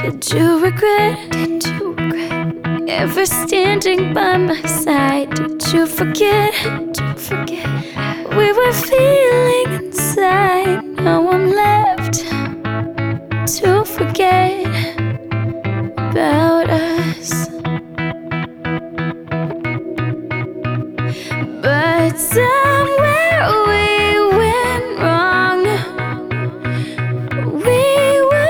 Did you regret? Ever standing by my side? Did you forget? We were feeling inside. Now I'm left to forget about us. But somewhere we